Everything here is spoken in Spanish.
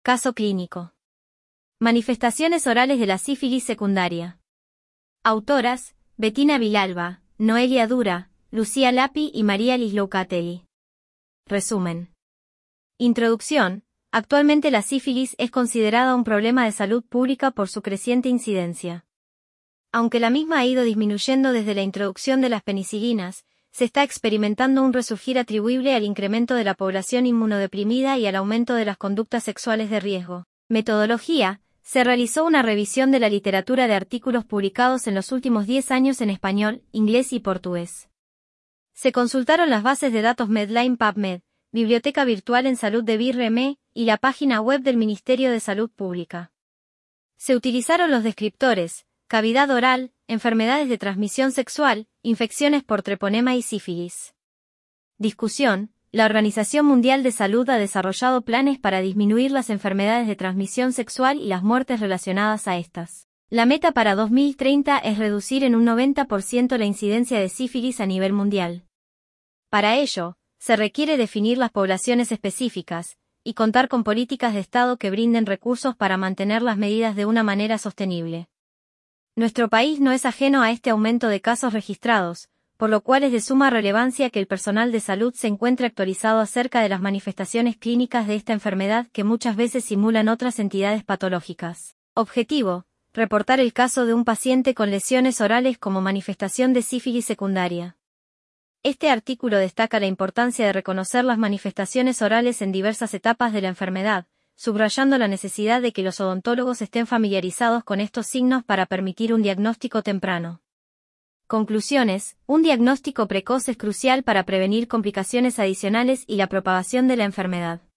Caso clínico. Manifestaciones orales de la sífilis secundaria. Autoras: Bettina Vilalba, Noelia Dura, Lucía Lapi y María Lislou-Catelli. Resumen. Introducción. Actualmente la sífilis es considerada un problema de salud pública por su creciente incidencia. Aunque la misma ha ido disminuyendo desde la introducción de las penicilinas, se está experimentando un resurgir atribuible al incremento de la población inmunodeprimida y al aumento de las conductas sexuales de riesgo. Metodología. Se realizó una revisión de la literatura de artículos publicados en los últimos 10 años en español, inglés y portugués. Se consultaron las bases de datos Medline PubMed, Biblioteca Virtual en Salud de BIRME, y la página web del Ministerio de Salud Pública. Se utilizaron los descriptores: cavidad oral, enfermedades de transmisión sexual, infecciones por treponema y sífilis. Discusión. La Organización Mundial de Salud ha desarrollado planes para disminuir las enfermedades de transmisión sexual y las muertes relacionadas a estas. La meta para 2030 es reducir en un 90% la incidencia de sífilis a nivel mundial. Para ello, se requiere definir las poblaciones específicas y contar con políticas de Estado que brinden recursos para mantener las medidas de una manera sostenible. Nuestro país no es ajeno a este aumento de casos registrados, por lo cual es de suma relevancia que el personal de salud se encuentre actualizado acerca de las manifestaciones clínicas de esta enfermedad que muchas veces simulan otras entidades patológicas. Objetivo: reportar el caso de un paciente con lesiones orales como manifestación de sífilis secundaria. Este artículo destaca la importancia de reconocer las manifestaciones orales en diversas etapas de la enfermedad, subrayando la necesidad de que los odontólogos estén familiarizados con estos signos para permitir un diagnóstico temprano. Conclusiones. Un diagnóstico precoz es crucial para prevenir complicaciones adicionales y la propagación de la enfermedad.